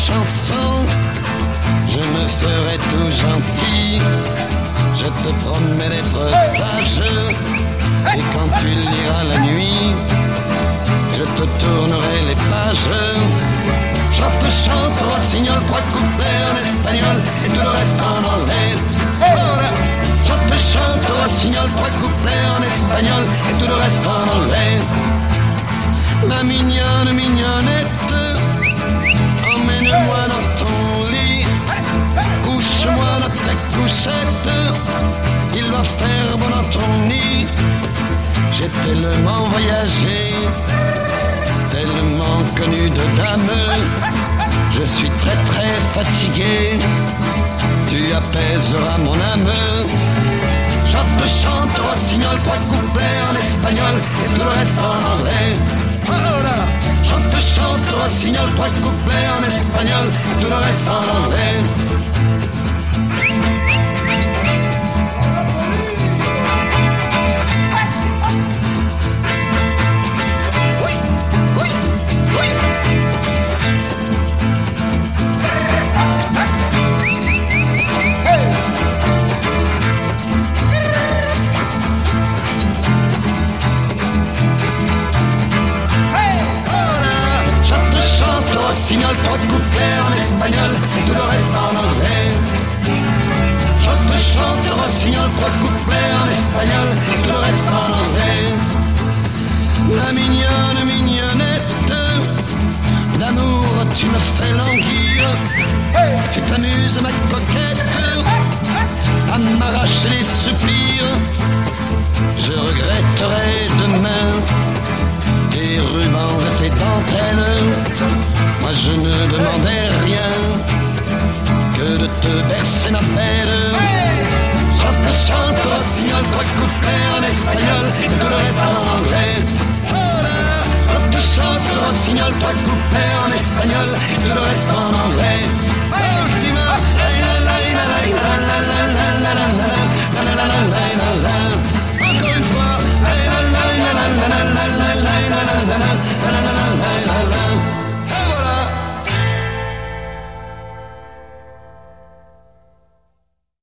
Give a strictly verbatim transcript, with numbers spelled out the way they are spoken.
chanson, je me ferai tout gentil. Je te promets d'être sage, et quand tu liras la nuit, je te tournerai les pages. Je te chante au rossignol, trois couplets en espagnol et tout le reste en anglais. Je te chante au rossignol, trois couplets en espagnol et tout le reste en anglais. Ma mignonne, mignonnette, emmène-moi dans ton lit, couche-moi dans ta couchette, il va faire bon dans ton nid. J'ai tellement voyagé, tellement connu de dames, je suis très très fatigué, tu apaiseras mon âme. Je te chante au rossignol, trois couplets en espagnol et tout le reste en anglais. Oh là, je te chante au rossignol, trois couplets en espagnol et tout le reste en anglais. Rossignol, trois couplets en espagnol et tout le reste en anglais. Je te chante rossignol, trois couplets en espagnol et tout le reste en anglais. La mignonne, mignonnette, d'amour tu me fais languir. Tu t'amuses ma coquette à m'arracher les soupirs. Je regretterai demain tes rubans et tes dentelles. Moi je ne demandais rien que de te bercer ma peine. Je te chante au rossignol, trois couplets en espagnol et tout le reste en anglais. Je te chante au rossignol, trois couplets en espagnol et tout le reste en anglais. Encore une fois.